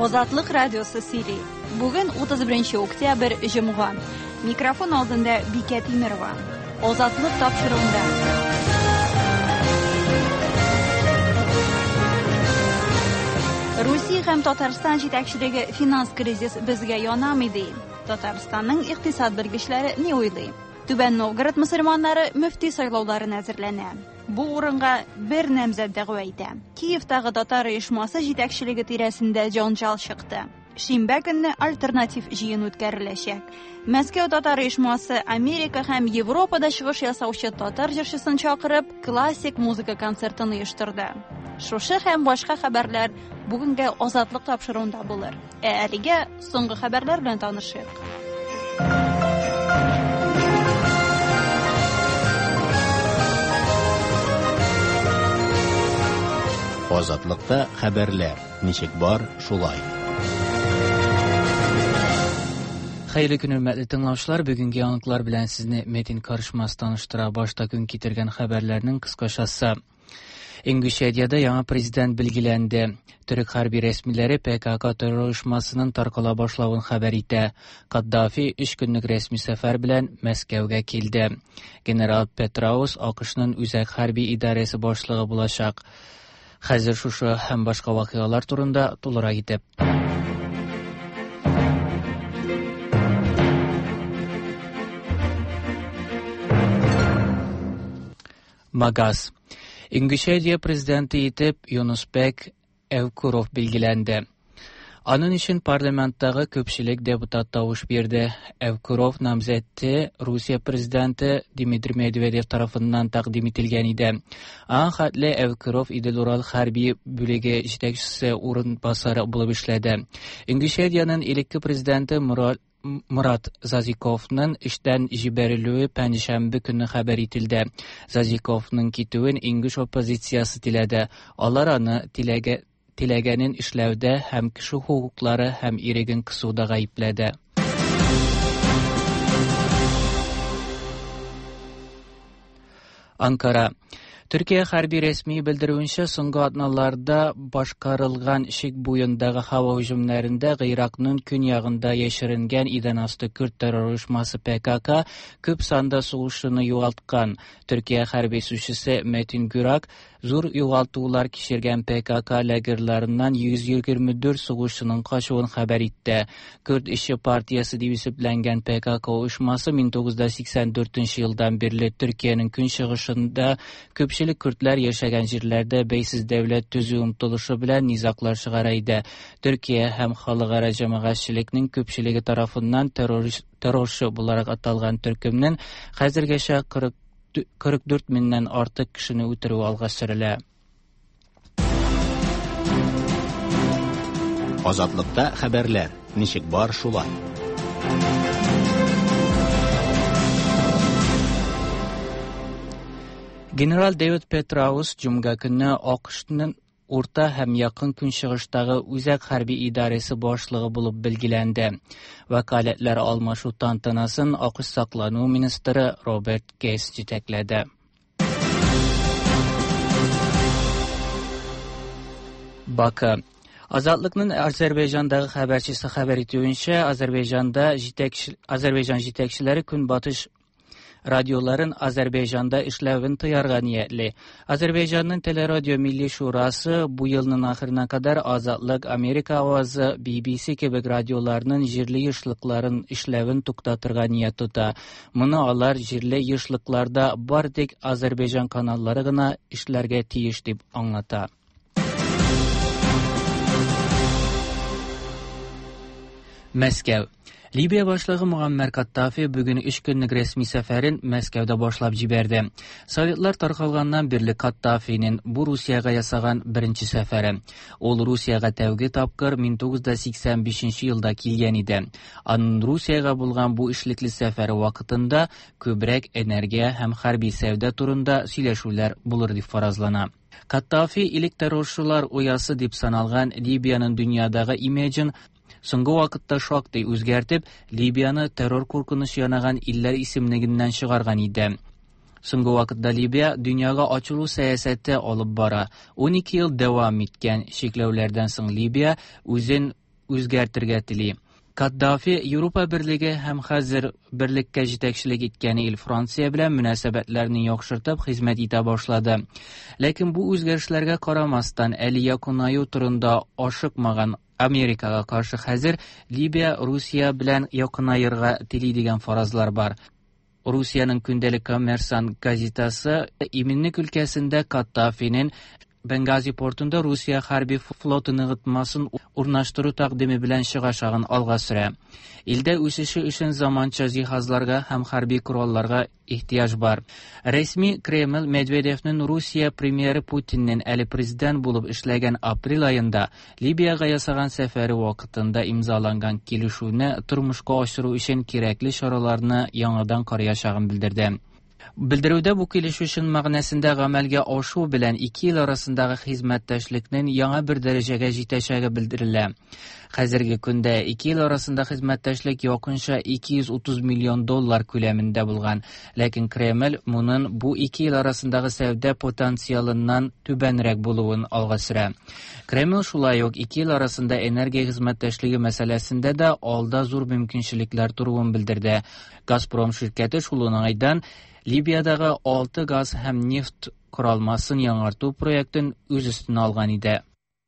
Ozatlık Radyosu Sili. Bugün 31 oktyabr Cumhurbaşkanı. Mikrofon aldığında Bike Timirova. Ozatlık topşırığında. Rusiya hem Tatariston yetakchiligi finans krizis bizga yonamidi. Tataristonning iqtisod bilgichlari ne o'ylaydi? Tuban Novgorod musulmonlari muftiy saylovlarini hozirlanadi. Bu o'ringa bir nomzod da'voyda. Kiyevdagi Tatar uyushmasi yetakchiligi tirasida janjal chiqdi. Shanba kuni alternativ jiyun o'tkazilajak. Moskva Tatar uyushmasi Amerika ham Yevropada chiqish yasovchi Tatar jirshisini chaqirib, klassik muzika konsertini uyushtirdi. Shusha ham boshqa xabarlar bugungi ozodlik topshiruvida bo'lar. Aliga so'nggi xabarlar bilan tanishing. Ozodlikda xabarlar nechik bor shulay. Xeyirli kun hürmetli dinləyicilər, bugünkü yanıqlar bilan sizni Metin Karışmaz tanıştıra başta gün getirgen xəbərlərinin qısqaşası. İngüşediyada yangi prezident belgilendi. Türk harbiy resmileri PKK terör uyushmasının tarqala başlawını xabar etdi. Kaddafi 3 günlük resmi sefer bilan Moskvaga keldi. General Petraeus AQShning Uzak harbiy idorasi boshlig'i bo'lacak. Hozir shu ham boshqa voqealar turida to'liq aytib. Magaz. İngüşediya prezidenti etib Yunusbek Evkurov belgilendi. Anın için parlamentdagi köpçülük deputat tavuş berdi. Evkurov namzeti Rusiya prezidenti Dmitri Medvedev tarafından taqdim etilgan edi. Xatli Evkurov İdil-Ural harbiy bo'ligi yetakchisi o'rinbosari bo'lib ishladi. Ingushiyaning ilk prezidenti Murat Zazikovning ishdan jibariluvi panshanba kuni xabar etildi. Zazikovning ketuvining Ingush opozitsiyasi tiladi. Ular uni tilaganin ishlavda ham kishi huquqlari ham erkin qisuvda aybladi. Ankara. Türkiye harbiy resmi bildiruvuncha so'nggi atnalarda boshqarilgan ishik bo'yindagi havo hujumlarida Iroqning kunyog'ida yashiringan idanasti Kurd terror uyushmasi PKK ko'p sonda sug'urishini yo'qotgan. Türkiye harbiy suvchisi Metin Gürak zo'r yo'qotuvlar kechirgan PKK lagerlaridan 124 sug'urishning qochuvini xabar etdi. Kurd ishi partiyasi deb hisoblangan PKK uyushmasi 1984-yildan beri Türkiyening kunchig'ishida ko'pchilik Kurdlar yashagan yerlarda beysiz davlat tuzuv umtilishi bilan nizoqlar chiqaraydi. Turkiya ham xalqaro jamoatchilikning ko'pchiligi tomonidan terrorchi bo'larak atalgan turkumning hozirgacha 44 mingdan ortiq kishini o'tirib olg'ashtirildi. Ozodlikda xabarlar nechik bor shulay. General David Petraeus Cuma kuni AQShning o'rta ham yaqin kunchig'ishdagi Uzak harbiy idorasi boshlig'i bo'lib belgilendi. Vakolatlar almashuv tantanasini AQSh saqlanuv ministri Robert Gates yetakladi. Baku. Ozodlikning Ozarbayjondagi xabarchisi xabar etgancha, Ozarbayjon yetakchilari kunbotish radyoların Azerbaycan'da işlevini tayarga niyetli. Azerbaycan'ın Teleradio Milli Şurası bu yılın ahırına kadar Azadlık, Amerika Avazı, BBC gibi radyolarının jirli yışlıkların işlevini tuktatırga niyet tuta. Bunu alar jirli yışlıklarda bardik Azerbaycan kanalları gına işlerge tiyiş dip anlata. Moskva. Libiya boshlig'i Muammar Kaddafi bugun 3 kunlik resmi safarin Moskvada boshlab jiberdi. Sovetlar tarqalgandan beri Kaddafining bu Rusiyaga yasagan birinchi safari. Ol Rusiyaga tavgi topqir 1985-yilda kelgan edi. Rusiyaga bo'lgan bu ishlikli safari vaqtida ko'proq energiya ham harbiy savdo turida сөйләшүләр bo'lur deb farazlanadi. Kaddafi ilk terrorchilar uyasi deb sanalgan Libiyaning dunyodagi imijini so'nggi vaqtda shokday o'zgartib, Libiyani terror qo'rqinishi yonagan illar ismligidan chiqargan edi. So'nggi vaqtda Libiya dunyoga ochiluv siyosati olib bora. 12 yil davom etgan cheklovlardan so'ng Libiya o'zin үзгәртергә тели. Каддафи Европа Берлеге һәм хәзер берлеккә җитәкчелек иткән ил Франция белән мөнәсәбәтләрне яхшыртып хезмәт итә башлады. Ләкин бу үзгәрешләргә карамастан, әле якынаю турында ашыкмаган Америкага каршы хәзер Либия Русия белән якынаерга тели дигән фаразлар бар. Русияның көндәлек Коммерсант газетасы Именник өлкәсендә Каддафинең Бенгази портында Русия хәрби флоты ныгытмасын урнаштыру тәкъдиме белән чыгашагын алга сөрә. Илдә үсеше өчен заманча җиһазларга һәм хәрби коралларга ихтияҗ бар. Рәсми Кремль Медведевның Русия премьеры Путинның әле президент булып эшләгән апрель аенда Либияга ясаган сәфәре вакытында имзаланган килешүне тормышка ашыру өчен кирәкле чараларны яңадан карыячагын белдерде. Белдерүдә бу килешү мәгънәсендә гамәлгә ашу белән ике ил арасындагы хезмәттәшлекнең яңа бер дәрәҗәгә җитәчәге белдерелә. Хәзерге көндә ике ил арасында хезмәттәшлек якынча 230 миллион доллар күләмендә булган, ләкин Кремль моның бу ике ил арасындагы сәүдә потенциалыннан түбәнрәк булуын алга сөрә. Кремль шулай ук ике ил арасында энергия хезмәттәшлеге мәсьәләсендә дә алда зур мөмкинчелекләр туруын белдерде. Газпром ширкәте шул уңайдан Либиядагы 6 газ һәм нефт коралмасын яңарту проектын үз өстенә алган иде.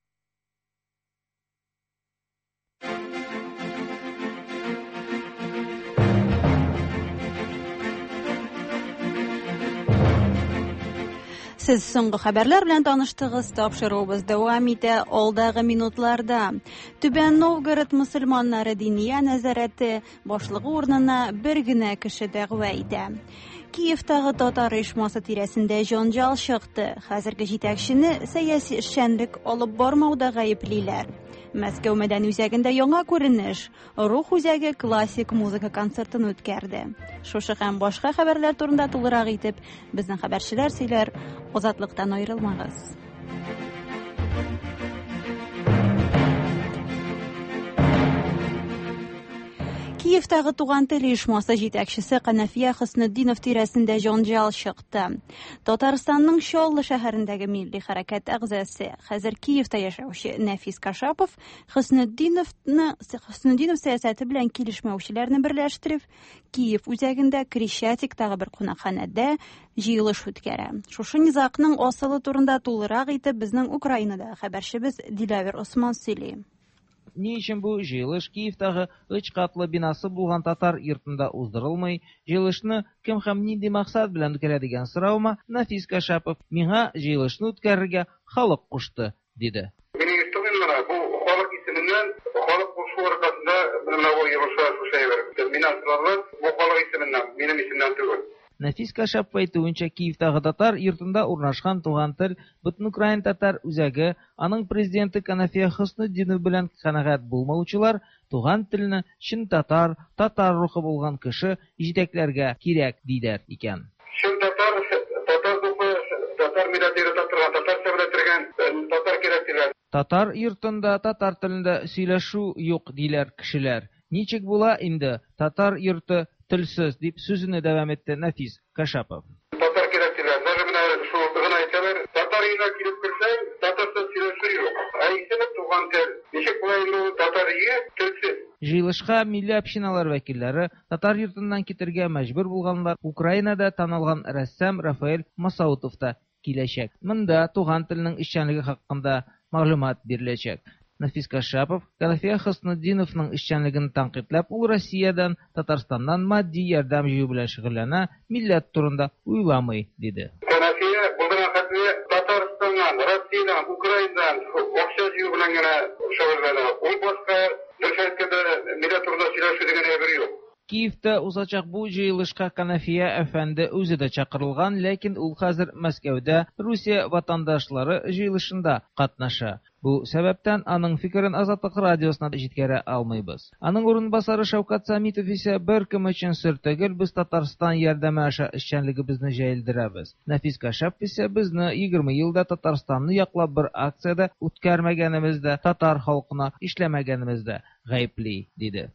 Сез соңгы хәбәрләр белән таныштыгыз. Тапшыруыбыз дәвам итә алдагы минутларда. Түбән Новгород мөселманнары диния нәзарәте башлыгы урынына бер генә кеше дәгъва итә. Киевтагы татар оешмасы тирәсендә җанҗал чыкты. Хәзерге җитәкчене сәяси эшчәнлек алып бармауда гаеплиләр. Мәскәү мәдәни үзәгендә яңа күренеш. Рух үзәге классик музыка концертын үткәрде. Шушы һәм башка хәбәрләр турында тулырак итеп, безнең хәбәрчеләр сөйләр. Азатлыктан аерылмагыз. Киевтагы туган тел оешмасы җитәкчесе Канафия Хөснетдинов тирәсендә җанҗал чыкты. Татарстанның Чаллы шәһәрендәге милли хәрәкәт әгъзасы, хәзер Киевта яшәүче Нәфис Кашапов Хөснетдинов сәясәте белән килешмәүчеләрне берләштереп, Киев үзәгендә Крещатиктагы бер кунакханәдә җыелыш үткәрә. Шушы низакның асылы турында тулырак итеп безнең Украинада хәбәрчебез Дилавер Осман сөйли. Ни өчен бу җыелыш Киевтагы 3 катлы бинасы булган татар йортында уздырылмый, җыелышны кем һәм нинди максат белән үткәрә дигән сорауга Нәфис Кашапов миңа җыелышны үткәрергә халык кушты, диде. Минем история бу халык исеменнән, халык кушу аркасында менә җыелышка шушайбер. Минасларны бу халык исеменнән, минем исемнән түгел. Нәфис Кашапов әйтүенчә, Киевтагы татар йортында урнашкан туган тел бөтен Украин татар үзәге, аның президенты Канафия Хөснетдинов белән канәгать булмаучылар туган телне чын татар рухы булган кеше җитәкләргә кирәк диләр икән. Чын татар рухы, татар милләтендә татар сәбәтләргән татар кирәк диләр. Татар йортында татар телендә сөйләшү юк диләр кешеләр. Ничек була инде татар йорты телсез дип сүзенә дәвам итте Нәфис Кашапов. Татар кирәк диләр. Даже менә шу гына әйтәләр, татар илгә килеп керсәң, татарча сөйләшү юк. Исеме туган тел. Ничек була инде татар ие телсез. Җыелышка милли общиналар вәкилләре, татар йортыннан китергә мәҗбүр булганлар, Украинада танылган рәссам Рафаэль Масаутов та киләчәк. Монда туган телнең эшчәнлеге хакында мәгълүмат биреләчәк. Нәфис Кашапов, Канафия Хөснетдиновның эшчәнлеген тәнкыйтьләп, ул Россиядән, Татарстаннан матди ярдәм җыю белән шөгыльләнә, милләт турында уйламый, диде. Канафия булган хәтле Татарстаннан, Россиядән, Украинадан акча җыю белән генә шөгыльләнә. Ул башка дөреслеккә милләт турында сөйләшү дигән әйбер юк. Киевта узачак бу җыелышка Канафия әфәнде үзе дә чакырылган, ләкин ул хәзер Мәскәүдә Русия ватандашлары җыелышында катнаша. Бу сәбәптән аның фикерен Азатлык радиосына җиткерә алмыйбыз. Аның урынбасары Шәүкәт Самитов исә беркем өчен сер түгел, без Татарстан ярдәме аша эшчәнлегебезне җәелдерәбез. Нәфис Кашапов исә безне 20 елда Татарстанны яклап бер акциядә үткәрмәгәнебездә, татар халкына эшләмәгәнебездә гаепли, диде.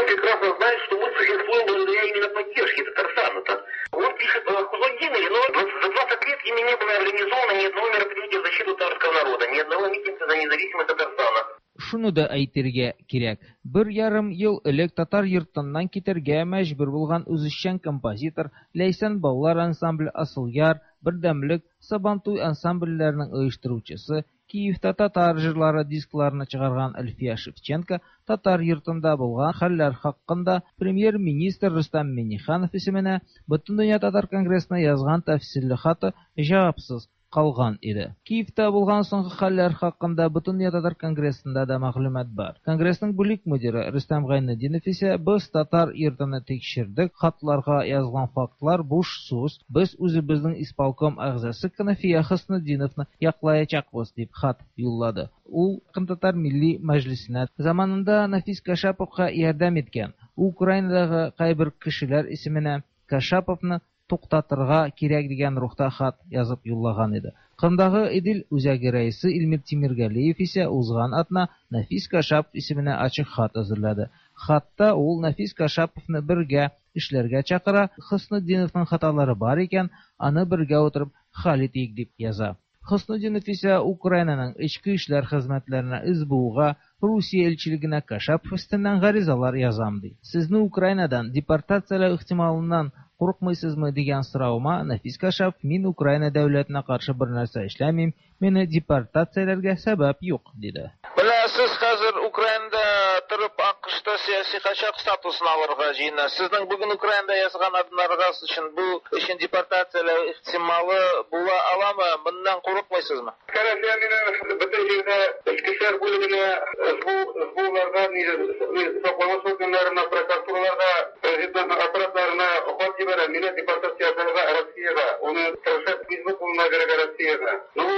За 20 лет ими не было организовано ни одного мероприятия в защиту татарского народа, ни одного митинга за независимость Татарстана. Шуны да әйтергә кирәк. 1,5 ел элек татар йортыннан китәргә мәҗбүр булган үзешчән композитор Ләйсән балалар ансамбле Асыл яр, Бердәмлек, Сабантуй ансамбльләренең оештыручысы, Киевта татар җырлары дискларны чыгарган Әлфия Шевченко татар йортында булган хәлләр хакында премьер-министр Рөстәм Миңнеханов исеменә Бөтендөнья татар конгрессына язган тәфсилле хаты җавапсыз калган иде. Киевта булган соңгы хәлләр хакында Бөтендөнья татар конгрессында да мәгълүмат бар. Конгрессның бүлек мөдире Рөстәм Гайнетдинов исә без татар йортын тикшердек, хатларга язган фактлар буш сүз, без үзебезнең исполком әгъзасы Канафия Хөснетдиновны яклаячакбыз дип хат юллады. Ул Татар милли мәҗлисенә заманында Нафис Кашаповка ярдәм иткән. Украинадагы кайбер кешеләр исеменә Кашаповны туктатырга кирәк дигән рухта хат язып юллаган иде. Кырымдагы Идел үзәге рәисе Илмир Тимиргалиев исә узган атна Нафис Кашапов исеменә ачык хат әзерләде. Хатта ул Нафис Кашаповны бергә эшләргә чакыра, Хөснетдиновның хаталары бар икән, аны бергә утырып хәл итик дип яза. Хөснетдинов исә Украинаның ички эшләр хезмәтләренә СБУга, Русия элчилегенә Кашапов өстеннән гаризалар язам ди. Сезне Украинадан депортацияләү ихтималыннан курыкмыйсызмы дигән сораума Нафис Кашапов: мин Украина дәүләтенә каршы бер нәрсә эшләмим, мине депортацияләргә сәбәп юк диде. Сез хәзер Украинада торып АКШта сиясәт качак статусын алырга җыена. Сезнең бүген Украинада язган адымнарыгыз өчен бу өчен депортацияләү ихтималы була аламы? Моннан курыкмыйсызмы? Карәсә мине бөтен җирдә эшкәшләр бүлегенә СБУларга, саклама органнарына, прокуратураларга, президентның аппаратларына хат җибәрә. Мине депортацияләргә Россиягә, уны тырышып бизнес булмай бирергә Россиягә.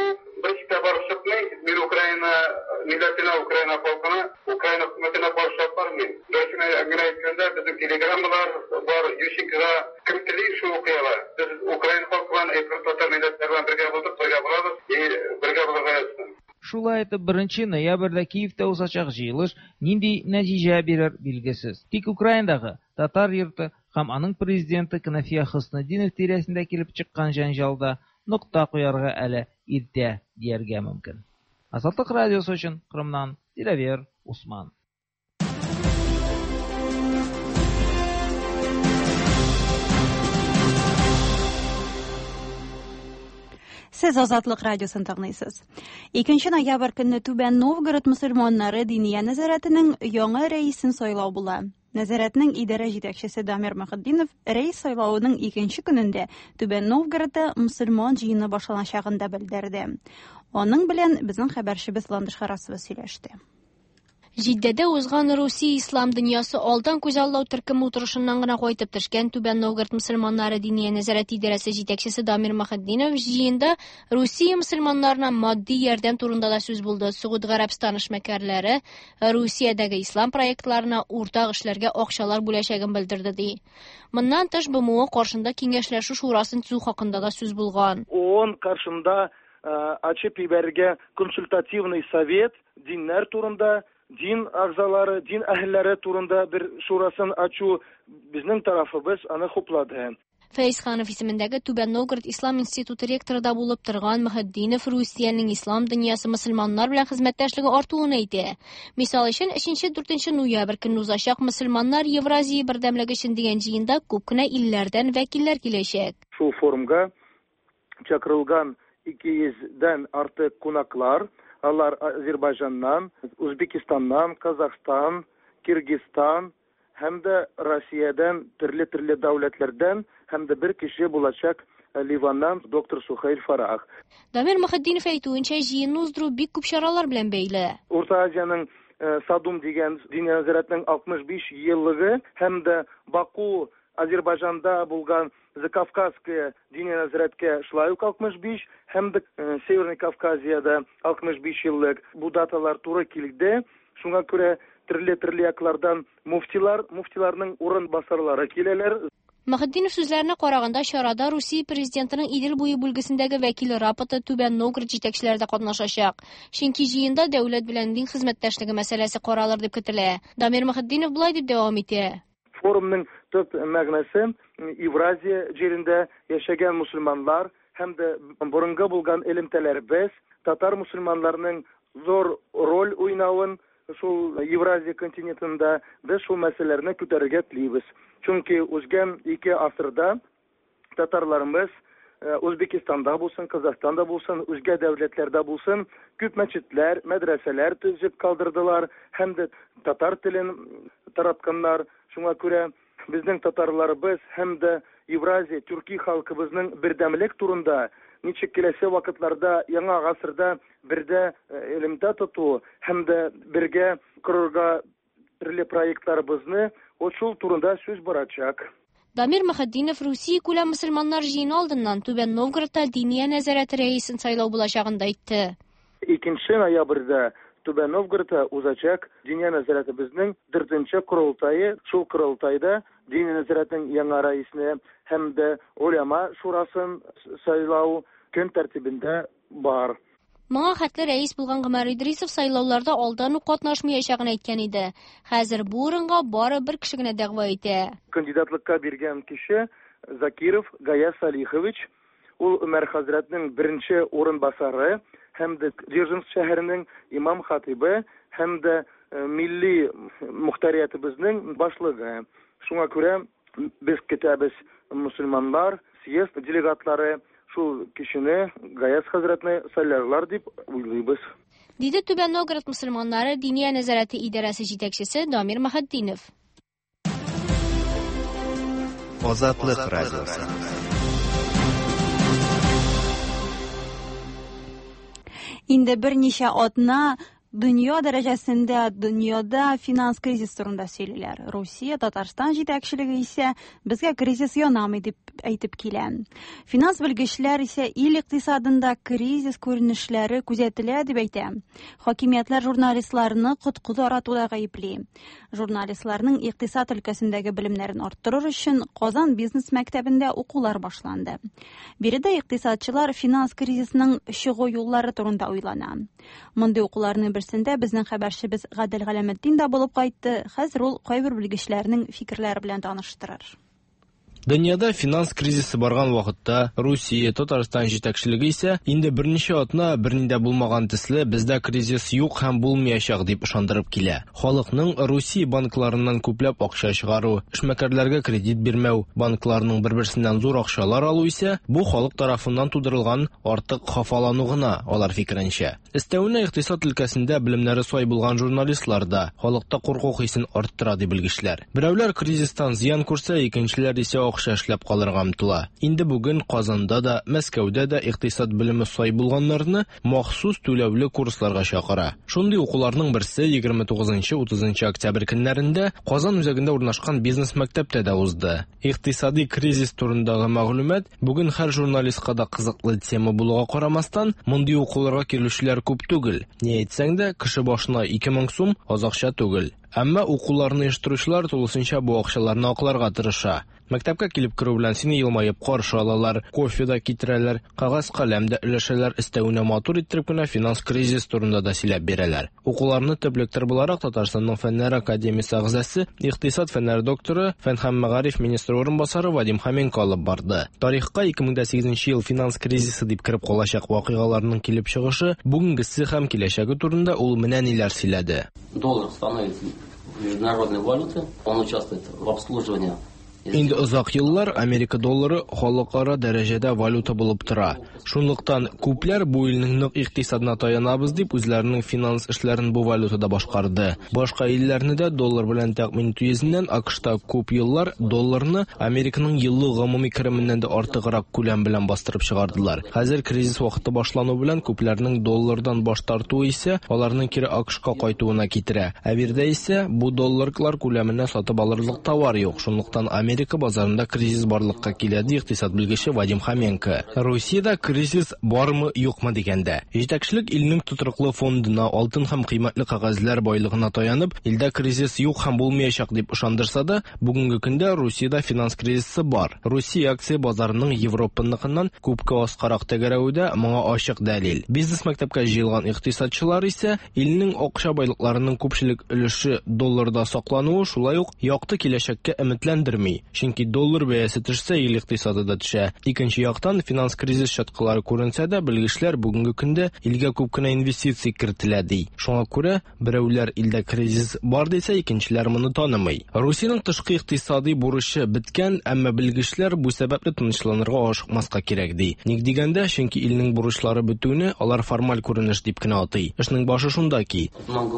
Берчә барышып мин Украина милләтенә, Украина халкына, Украина хөкүмәтенә барышып бармыйм. Дөресен әйткәндә, безнең телеграммалар бар, Ющенкога кем тели шу укыялар. Без Украина халкынан татар милләтләреннән бергә булдык, бергә булабыз, бергә булырга язсын. Шулай итеп, 1 ноябрьдә Киевта узачак җыелыш нинди нәтиҗә бирер билгесез. Тик Украинадагы татар йорты һәм аның президенты Канафия Хөснетдинов тирәсендә килеп чыккан җанҗалда нокта куярга әле иртә дияргә мөмкин. Азатлык радиосы өчен Кырымнан Диләвер Усман. Сез Азатлык радиосын тыңлыйсыз. 2 ноябрь көнне Түбән Новгород мөселманнары диния нәзарәтенең яңа рәисен сайлау була. Нәзарәтнең идарә җитәкчесе Дамир Мөхәддинов рәис сайлауының 2нче көнендә Түбән Новгородта мөселман җыены башланачагын да белдерде. Аның белән безнең хәбәрчебез Ландыш Харасова сөйләште. Җиддәдә узган Русия ислам дөньясы алдан күзаллау төркеме утырышыннан гына кайтып төшкән Түбән Новгород мөселманнары диния нәзарәт идарәсе җитәкчесе Дамир Мөхәддинов җыенда Русия мөселманнарына матди ярдәм турында да сүз булды. Сугуд Гарәбстан эшмәкәрләре Русиядәге ислам проектларына уртак эшләргә акчалар бүләчәген белдерде ди. Моннан тыш БМО каршында киңәшләшү шурасын төзү хакында да сүз булган. ООН каршында ачып ибәргә консультативный совет диннәр турында, дин агзалары, дин әһелләре турында бер шурасын ачу безнең тарафыбыз аны хуплады. Фәйз Ханов исемендәге Түбән Новгород Ислам институты ректоры да булып торган Мөхәддинов Русиянең ислам дөньясы мөселманнар белән хезмәттәшлеге артуын әйтә. Мисал өчен 3-4 ноябрь көнне узачак мөселманнар Евразия бердәмлеге өчен дигән җыенда күп кенә илләрдән вәкилләр киләчәк. Шул форумга чакырылган 200-дән артык кунаклар, алар Азербайҗаннан, Үзбекстаннан, Казахстан, Кыргызстан һәм дә Россиядән, төрле дәүләтләрдән, һәм дә бер кеше булачак Ливаннан доктор Сухаил Фарах. Дамир Мөхәддинов әйтүенчә, җыенны уздыру бик күп чаралар белән бәйле. Урта Азияның Садум дигән диния нәзарәтнең 65 еллыгы һәм дә Баку, Азербайҗанда булган Закавказская диния нәзарәткә шулай ук 65 һәм дә Северный Кавказиядә 65 еллык бу даталар туры килде. Шуңа күрә төрле яклардан муфтиларның урын басарлары киләләр. Мөхәддинов сүзләренә караганда, чарада Русия президентының Идел буе бүлгесендәге вәкиле рапорты Түбән Новгород җитәкчеләре дә катнашачак. Чөнки җыенда дәүләт белән дин хезмәттәшлеге мәсьәләсе каралыр дип көтелә. Дамир Мөхәддинов булай дип дәвам итә. Форумның төп мәгънәсе Евразия җирендә яшәгән мусульманнар һәм дә борынгы булган элемтәләрбез татар мусульманларының зур роль уйнавын шул Евразия континентында без шул мәсьәләләрне күтәрергә телибез. Чөнки узган 2 асырда татарларыбыз Өзбекистанда булсын, Казахстанда булсын, үзгә дәүләтләрдә булсын, күп мәчетләр, мәдрәсәләр төзеп калдырдылар, һәм дә татар телен таратканнар. Шуңа күрә безнең татарларыбыз һәм дә Евразия, Төрки халкыбызның бердәмлек турында, ничек киләсе вакытларда, яңа гасырда бердә элемтә тоту һәм дә бергә корырга төрле проектларыбызны шул турында сүз барачак. Дамир Мөхәддинов Русия күләм мөселманнар җыены алдыннан Түбән Новгородта Диния нәзарәте рәисен сайлау булачагын әйтте. 2 ноябрьдә Түбән Новгородта узачак Диния нәзарәтебезнең 4нче корылтайы. Шул корылтайда Диния нәзарәтенең яңа рәисне һәм дә уляма шурасын сайлау көн тәртибендә бар. Моңа хәтле рәис булган Гомәр Идрисов сайлауларда алдан ук катнашмаячагын әйткән иде. Хәзер бу урынга бары бер кеше генә дәгъва итә. Кандидатлыкка биргән кеше Закиров Гаяз Салихович, ул Өмәр хәзрәтнең 1нче урынбасары һәм дә Дзержинск шәһәренең имам хатибы һәм дә милли мөхтәриятыбызның башлыгы. Шуңа күрә без көтәбез мөселманнар, съезд делегатлары шул кешене Гаяз хәзрәтне сайларлар дип уйлыйбыз. Диде Түбән Новгород мөселманнары Диния нәзарәте идарәсе җитәкчесе Дамир Мөхәддинов. Азатлык радиосы. Инде берничә атна дөнья дәрәҗәсендә дөньяда финанс кризис турында сөйлиләр. Русия, Татарстан җитәкчелеге исә безгә кризис янамый дип әйтеп килә. Финанс белгечләр исә ил икътисадында кризис күренешләре күзәтелә дип әйтә. Хакимиятләр журналистларны коткы аратуда гаепли. Журналистларның икътисад өлкәсендәге белемнәрен арттырыр өчен Казан бизнес мәктәбендә укулар башланды. Биредә икътисадчылар финанс кризисының чыгу юллары турында уйлана. Мондый укуларны берсендә безнең хәбәрчебез Гадел Галәметдин дә булып кайтты. Хәзер ул кайбер белгечләрнең фикерләре белән таныштырыр. Дөньяда финанс кризисы барган вакытта Русия, Татарстан җитәкчелеге исә инде берничә атна бернидә булмаган төсле бездә кризис юк һәм булмаячак дип ышандырып килә. Халыкның Русия банкларыннан күпләп акча чыгару, эшмәкәрләргә кредит бирмәү, банкларның бер-берсеннән зур акчалар алу исә бу халык тарафыннан тудырылган артык хафалану гына, алар фикеренчә. Өстәвенә икътисад өлкәсендә белемнәре сай булган журналистлар да халыкта курку хисен арттыра дип белгечләр. Берәүләр кризистан зыян күрсә, икенчеләр исә акча эшләп калырга омтыла. Инде бүген Казанда да, Мәскәүдә дә икътисад белеме сай булганнарны махсус түләүле курсларга чакыра. Шундый укуларның берсе 29-30 октябрь көннәрендә Казан үзәгендә урнашкан бизнес мәктәптә дә узды. Икътисади кризис турындагы мәгълүмат бүген һәр журналистка да кызыклы тема булуга карамастан, мондый укуларга килүчеләр күп түгел. Ни әйтсәң дә, кеше башына 2000 сум аз акча түгел. Әмма укуларны оештыручылар тулысынча бу акчаларны акларга тырыша. Мәктәпкә килеп керү белән сине елмаеп каршы алалар, кофе да китерәләр, кагаз каләм дә өләшәләр, өстәвенә матур иттереп кенә финанс кризис турында да сөйләп бирәләр. Укуларны төплектер буларак Татарстанның фәннәр академиясе әгъзасы, икътисад фәннәре докторы, фән һәм мәгариф министры орынбасары Вадим Хоменко алып барды. Тарихка 2008 ел финанс кризисы дип кирип калачак вакыйгаларның килеп чыгышы, бүгенгесе һәм киләчәге турында ул менә ниләр сөйләде. Доллар становится международной валютой, он участвует в обслуживании. Инде озак еллар Америка доллары халыкара дәрәҗәдә валюта булып тора. Шунлыктан күпләр бу илнең нык икътисадына таянабыз дип үзләренең финанс эшләрен бу валютада башкарды. Башка илләрне дә доллар белән тәэмин итү йөзеннән АКШта күп еллар долларны Американың еллык гомуми кеременнән дә артыграк күләм белән бастырып чыгардылар. Хәзер кризис вакыты башлану белән күпләрнең доллардан баш тартуы исә аларның кире АКШка кайтуына китерә. Ә биредә исә бу долларлар күләменә сатып алырлык товар юк. Шунлыктан Америка базарында кризис барлыкка килә ди икътисад белгече Вадим Хоменко. Русиядә кризис бармы, юкмы дигәндә. Җитәкчелек илнең тотрыклы фондына, алтын һәм кыйммәтле кагазлар байлыгына таянып, илдә кризис юк һәм булмаячак дип ышандырса да, бүгенге көндә Русиядә финанс кризисы бар. Русия акция базарының Европаныкыннан күпкә аскарак тәгәрәүдә моңа ачык дәлил. Бизнес мәктәпкә җыелган икътисадчылар исә илнең акча байлыкларының күпчелек өлеше долларда саклануы шулай ук якты киләчәккә өметләндерми. булмый. Чөнки доллар бәясе төшсә, ил икътисады да төшә. Икенче яктан, финанс кризис чаткылары күренсә дә, белгечләр бүгенге көндә илгә күп кенә инвестиция кертелә ди. Шуңа күрә берәүләр илдә кризис бар дисә, икенчеләр моны танымый. Русиянең тышкы икътисади бурычы беткән, әмма белгечләр бу сәбәпле тынычланырга ашыкмаска кирәк ди. Ник дигәндә, чөнки илнең бурычлары бетүне алар формаль күренеш дип кенә атый. Эшнең башы шунда ки.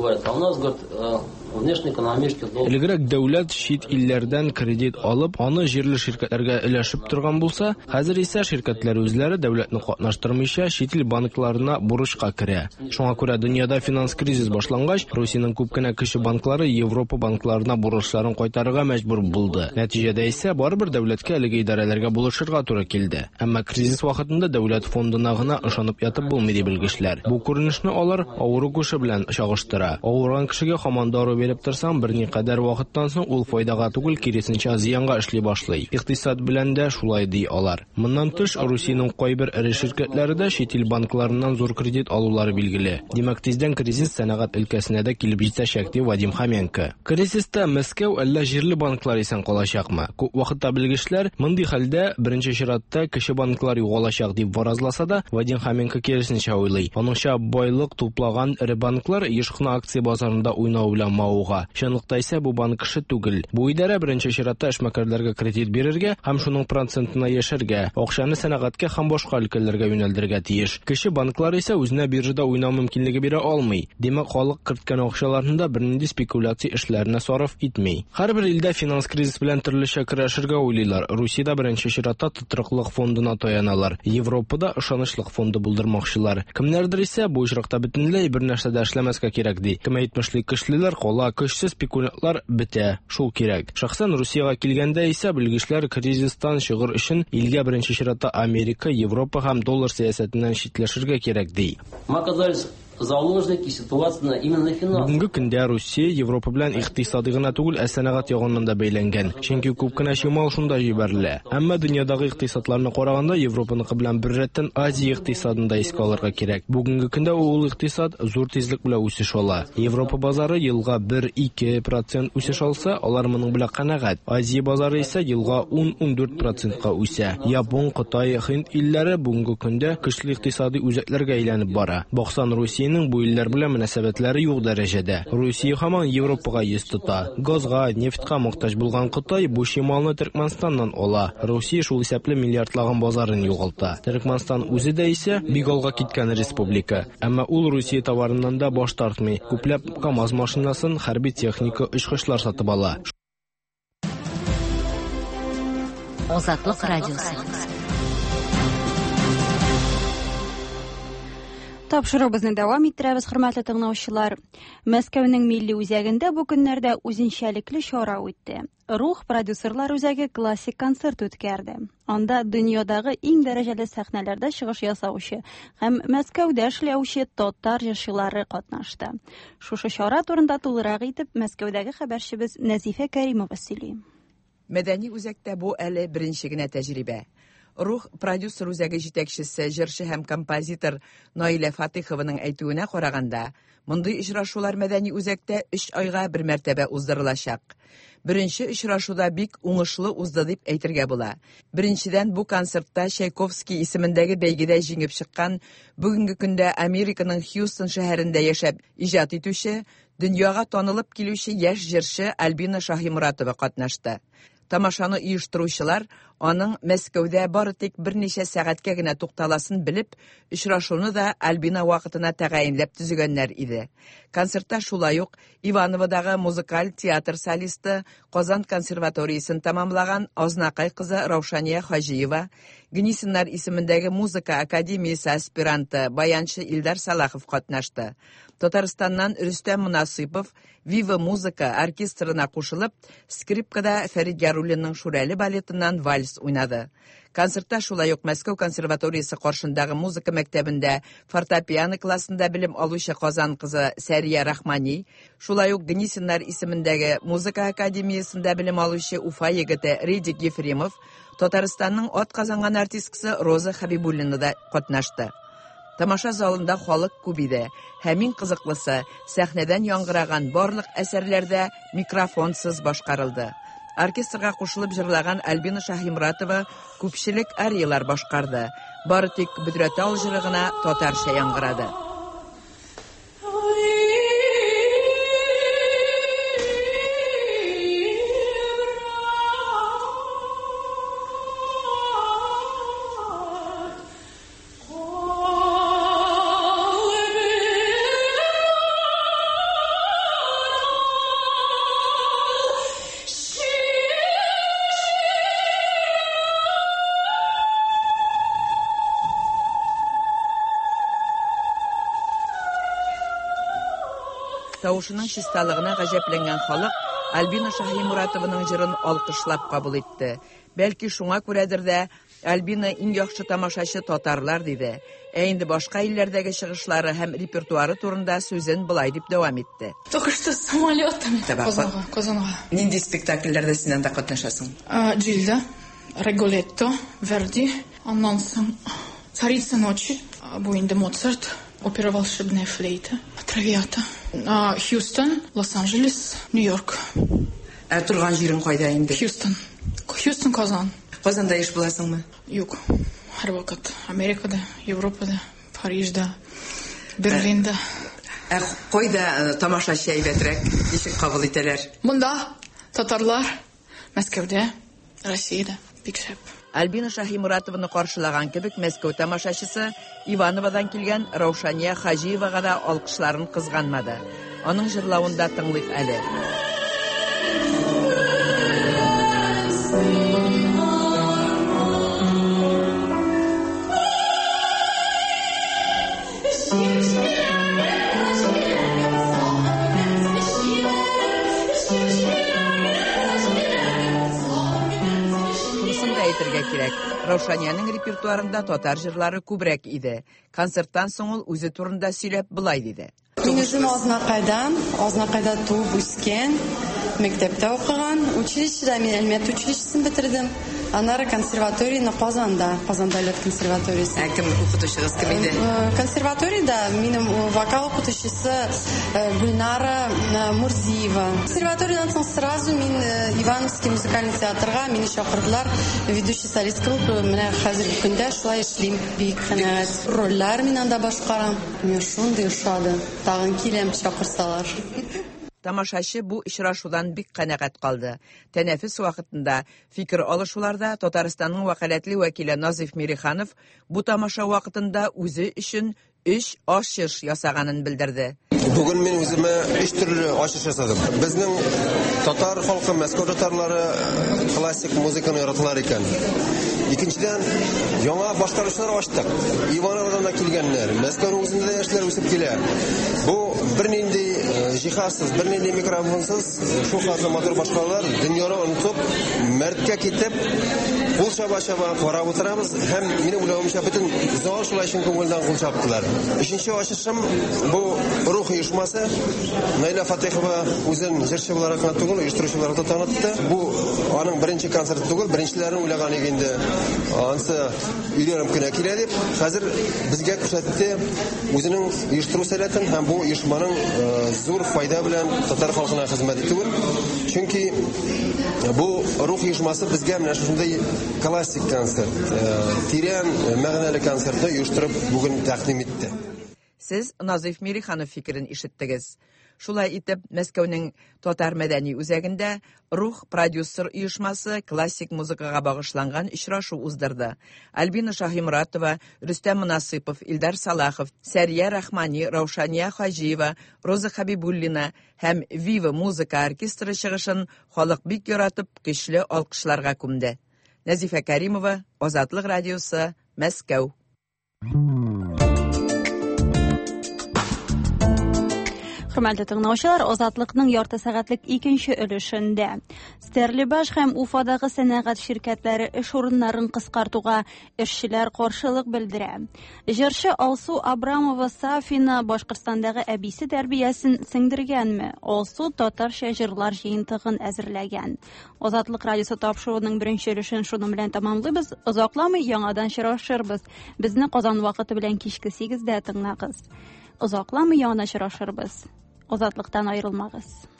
Элегрәк дәүләт чит илләрдән кредит алып, аны җирле ширкәтләргә өләшеп торган булса, хәзер исә ширкәтләр үзләре дәүләтне катнаштырмыйча чит ил банкларына бурычка керә. Шуңа күрә дөньяда финанс кризис башлангач, Русиянең күп кенә кече банклары Европа банкларына бурычларын кайтарырга мәҗбүр булды. Нәтиҗәдә исә барыбер дәүләткә әлеге идарәләргә булышырга туры килде. Әмма кризис вакытында дәүләт фондына гына ышанып ятып булмый ди белгечләр. Бу күренешне алар авыру күше белән чагыштыра. Авырган кешегә һаман дару биреп торсаң, берникадәр вакыттан соң ул файдага түгел, киресенчә зыянга эшли башлый. Икътисад белән дә шулай ди алар. Моннан тыш, Русиянең кайбер эре ширкәтләре дә чит ил банкларыннан зур кредит алулары билгеле. Димәк, тиздән кризис сәнәгать өлкәсенә дә килеп җитәчәк ди Вадим Хоменко. Кризиста Мәскәү әллә җирле банклар исән калачакмы? Күп вакытта белгечләр мондый хәлдә беренче чиратта кече банклар югалачак дип фаразласа да, Вадим Хоменко киресенчә уйлый. Аныңча, байлык туплаган эре банклар еш кына акция базарында уйнау белән мауга. Чынлыкта исә бу банк кеше түгел. Бу идарә беренче чиратта эшмәкәрләргә кредит бирергә һәм шуның процентына яшәргә, акчаны сәнәгатькә һәм башка өлкәләргә юнәлдерергә тиеш. Кеше банклар исә үзенә биржада уйнау мөмкинлеге бирә алмый. Димәк, халык керткән акчаларны да бернинди спекуляция эшләренә сарыф итми. Һәрбер илдә финанс кризис белән төрлечә көрәшергә уйлыйлар. Русиядә беренче чиратта тотрыклык фондына таяналар. Европада ышанычлык фонды булдырмакчылар. Кемнәрдер исә бу очракта бөтенләй бер нәрсә дә эшләмәскә кирәк ди. Кем әйтмешли, көчлеләр кала, көчсез спекулянтлар бетә. Шул кирәк. Шәхсән Русиягә килгәндә исә белгечләр кризистан чыгыр өчен илгә беренче чиратта Америка, Европа һәм доллар сәясәтеннән читләшергә кирәк ди. Заложники ситуации именно финанс. Бүгенге көндә Русия Европа белән икътисади гына түгел, сәнәгать ягыннан да бәйләнгән. Чөнки күп кенә чимал шунда җибәрелә. Әмма дөньядагы икътисадларны караганда Европаныкы белән бер рәттән Азия икътисадын да искә алырга кирәк. Бүгенге көндә ул икътисад зур тизлек белән үсеш ала. Европа базары елга 1-2% үсеш алса, алар моның белән канәгать. Азия базары исә елга 10-14%ка үсә. Япон, Кытай, Һинд илләре бүгенге көндә көчле икътисади үзәкләргә әйләнеп бара. Баксан Русия бу илләр белән мөнәсәбәтләре юк дәрәҗәдә. Русия һаман Европага йөз тота. Газга, нефтькә мохтаҗ булган Кытай бу чималны Төркмәнстаннан ала. Русия шул исәпле миллиардлаган базарын югалта. Төркмәнстан үзе дә исә бик алга киткән республика. Әмма ул Русия товарыннан да баш тартмый. Күпләп КАМАЗ машинасын, хәрби техника, очкычлар сатып ала. Азатлык радиосы. Тапшырыбызны дәвам иттерәбез, хөрмәтле тыңлаучылар. Мәскәүнең милли үзәгендә бу көннәрдә үзенчәлекле чара үтте. Рух продюсерлар үзәге классик концерт үткәрде. Анда дөньядагы иң дәрәҗәле сәхнәләрдә чыгыш ясаучы һәм Мәскәүдә эшләүче татар җырчылары катнашты. Шушы чара турында тулырак итеп Мәскәүдәге хәбәрчебез Нәзифә Кәримова сөйли. Мәдәни үзәктә бу әле беренче генә тәҗрибә. Рух продюсер үзәге җитәкчесе, җырчы һәм композитор Наилә Фатыйхованың әйтүенә караганда, мондый очрашулар мәдәни үзәктә 3 айга бер мәртәбә уздырылачак. Беренче очрашуда бик уңышлы узды дип әйтергә була. Беренчедән, бу концертта Чайковский исемендәге бәйгедә җиңеп чыккан, бүгенге көндә Американың Хьюстон шәһәрендә яшәп иҗат итүче, дөньяга танылып килүче яшь җырчы Альбина Шаһимуратова катнашты. Тамашаны оештыручылар аның Мәскәүдә бары тик берничә сәгатькә генә тукталасын белеп, очрашуны да Альбина вакытына тәгаенләп төзегәннәр иде. Концертта шулай ук Ивановодагы музыкаль театр солисты, Казан консерваториясын тамамлаган Азнакай кызы Раушания Хаҗиева, Гнисиннар исемендәге музыка академиясе аспиранты баянчы Илдар Салахов катнашты. Татарстаннан Рөстәм Мунасыйпов Viva музыка оркестрына кушылып, скрипкада Фәрит Яруллинның Шүрәле балетыннан вальс уйнады. Концертта шулай ук Мәскәү консерваториясе каршындагы музыка мәктәбендә фортепиано классында белем алучы Казан кызы Сәрия Рахмани, шулай ук Гнисиннар исемендәге музыка академиясендә белем алучы Уфа егете Редик Ефремов, Татарстанның атказанган артисткасы Роза Хабибуллина да катнашты. Тамаша залында халык күп иде. Һәм иң кызыклысы, сәхнәдән яңгыраган барлык әсәрләрдә микрофонсыз башкарылды. Оркестрга кушылып җырлаган Альбина Шаһимуратова күпчелек ариялар башкарды. Бары тик Бүдрәтал җыры гына татарча яңгырады. Тавышының чисталыгына гаҗәпләнгән халык Альбина Шаһимуратованың җырын алкышлап кабул итте. Бәлки шуңа күрәдер дә Альбина иң яхшы тамашачы татарлар диде. Инде башка илләрдәге чыгышлары һәм репертуары турында сүзен былай дип дәвам итте. Только что самолетами Казанга. Нинди спектакльләрдә синең дә катнашасың? Джильда, Реголетто, Верди, аннан соң Царица ночи, бу инде Моцарт, опера волшебная флейта, Травиата. Хьюстон, Лос-Анджелес, Нью-Йорк. Турган җирең кайда инде? Хьюстон, Казан. Казанда еш буласыңмы? Юк. Һәрвакыт Америкада, Европада, Парижда, Берлинда. Кайда тамашачы әйбәтрәк, ничек кабул итәләр? Монда татарлар, Мәскәүдә, Россиядә, бик шәп. Альбина Шаһимуратованы каршылаган кебек Мәскәү тамашачысы Ивановадан килгән Раушания Хаҗиевага да алкышларын кызганмады. Аның җырлавында тыңлыйк әле. Раушанияның репертуарында татар җырлары күбрәк иде. Концерттан соң ул үзе турында сөйләп былай диде. Мин үзем Азнакайда туып үскән, мәктәптә укыган, училищеда мин Әлмәт училищесын бетердем. Аннары консерваторияны Казанда дәүләт консерваториясы. Кем укытучыгыз кем иде? Консерваториядә минем вокал укытучысы Гульнара Мурзиева. Консерваториядан соң сразу мин Ивановский музыкальный театрга мине чакырдылар. Ведущий солист кылып, менә хәзерге көндә шулай эшлим. Бик канәгать. Рольләр мин анда башкарам. Мин шундый ошады. Тагын киләм чакырсалар. Тамашачы бу очрашудан бик канәгать калды. Тәнәфес вакытында фикер алышуларда Татарстанның вәкаләтле вәкиле Назиф Мириханов бу тамаша вакытында үзе өчен 3 ачыш ясаганын белдерде. Бүген мин үземә 3 төрле ачыш ясадым. Безнең татар халкы, Мәскәү татарлары классик музыканы яраталар икән. Икенчедән, яңа башкаручылар ачтык. Ивановадан да килгәннәр. Мәскәүнең үзендә яшьләр үсеп килә. Бу бернинди җиһазсыз, бернинди микрофонсыз, шул хәзер мотор башкалар дөньяны онытып, мәрткә китеп, кул чаба-чаба карап утырабыз һәм минем уйлавымча бөтен зал шулай өчен күңелдән кул чаптылар. Өченче ачышым бу рух оешмасы. Найла Фатихова үзен җырчы буларак түгел, оештыручы буларак танытты. Бу аның беренче концерты түгел, беренчеләрен уйлаган инде. Ансы үйләрем кенә килә дип, хәзер безгә күрсәтте үзенең оештыру сәләтен һәм бу оешманың зур файда белән татар халкына хезмәт итү. Чөнки бу рух оешмасы безгә менә шундый классик концерт, тирән мәгънәле концертны оештырып бүген тәкъдим итте. Сез Назиф Мириханов фикерен ишеттегез. Шулай итеп, Мәскәүнең татар мәдәни үзәгендә Рух продюсер оешмасы классик музыкага багышланган очрашу уздырды. Альбина Шаһимуратова, Рөстәм Насыйпов, Илдар Салахов, Сәрия Рахмани, Раушания Хаҗиева, Роза Хабибуллина һәм Viva музыка оркестры чыгышын халык бик яратып, көчле алкышларга күмде. Назифа Кәримова, Азатлык радиосы, Мәскәү. Хөрмәтле тыңлаучылар, Азатлыкның ярты сәгатьлек икенче өлешендә Стерлибаш һәм Уфадагы сәнәгать ширкәтләре эш урыннарын кыскартуга эшчеләр каршылык белдерә. Җырчы Алсу Абрамова Сафина Башкортстандагы әбисе тәрбиясен сеңдергәнме? Алсу татарча җырлар җыентыгын әзерләгән. Азатлык радиосы тапшыруының беренче өлешен шуның белән тәмамлыйбыз. Озакламый яңадан очрашырбыз. Безне Казан вакыты белән кичке 8-дә тыңлагыз. Озакламый яңадан очрашырбыз. Азатлыктан аерылмагыз.